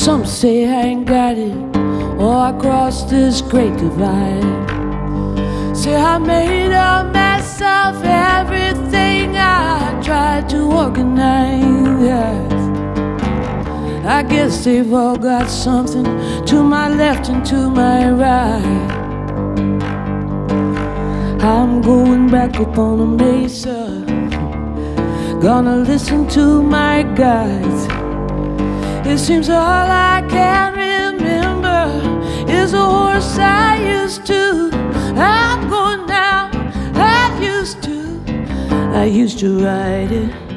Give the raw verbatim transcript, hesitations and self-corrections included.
Some say I ain't got it, or I crossed this great divide. Say I made a mess of everything I tried to organize. I guess they've all got something to my left and to my right. I'm going back up on a mesa, gonna listen to my guides. It seems all I can remember is a horse I used to. I'm going now, I used to, I used to ride it.